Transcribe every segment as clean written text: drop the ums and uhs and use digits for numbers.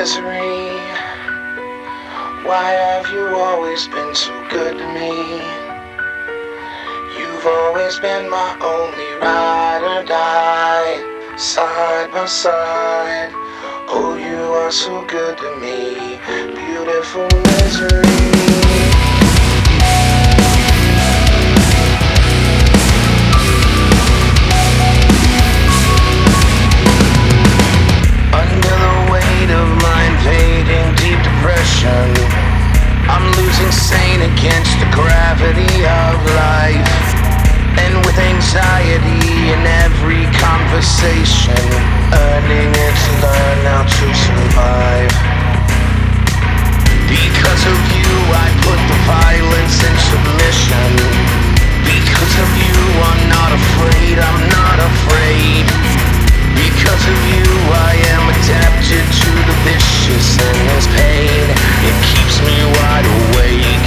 misery. Why have you always been so good to me? You've always been my only ride or die, side by side. Oh, you are so good to me, beautiful misery. I'm losing sane against the gravity of life, and with anxiety in every conversation, earning it to learn how to survive. Because of you I put the violence in submission. Because of you I'm not afraid, I'm not afraid. Because of you I am adapted to the vicious and this pain. It keeps me wide awake.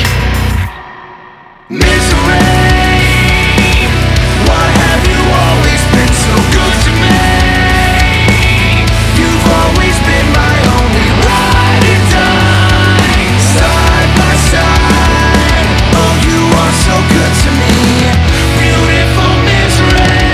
Misery, why have you always been so good to me? You've always been my only ride or die, side by side. Oh, you are so good to me, beautiful misery.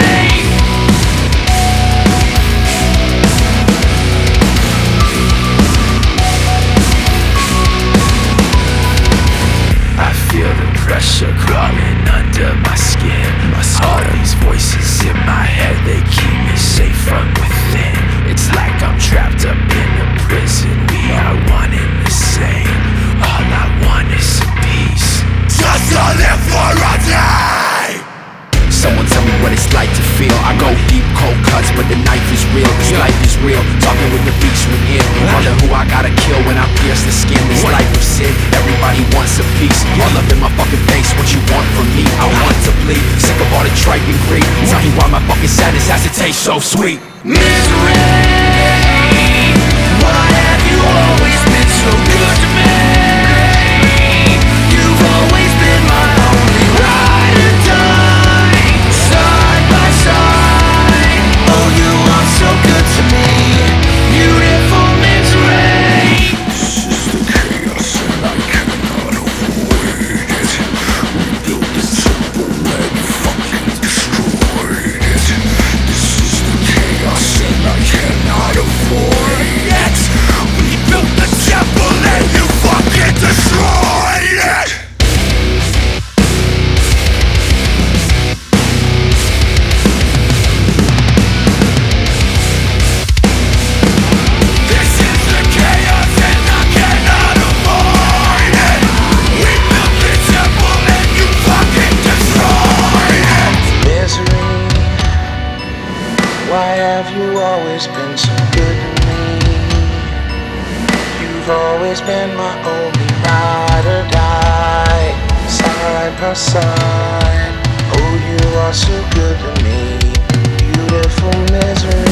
Pressure crawling under my skin. All these voices in my head, they keep me safe from within. It's like I'm trapped up in a prison. We are one and the same. All I want is a peace, just to live for a day. Someone tell me what it's like to feel. I go deep, cold cuts, but the knife is real. This life is real, talking with the beast within. Wonder who I gotta kill when I pierce the skin. This life of sin, everybody wants a piece. All up in my fucking face, what you want from me? I want to bleed, sick of all the tripe and greed. Tell me why my fucking sadness has to taste so sweet. Misery, why have you always been so good to me? You've always been my only ride or die, side by side. Oh, you are so good to me, beautiful misery. This is the chaos and I cannot avoid it. We built this temple and fucking destroyed it. This is the chaos and I cannot avoid it. We built the temple and you fucking destroyed it. Why have you always been so good to me? You've always been my only ride or die, side by side. Oh, you are so good to me, beautiful misery.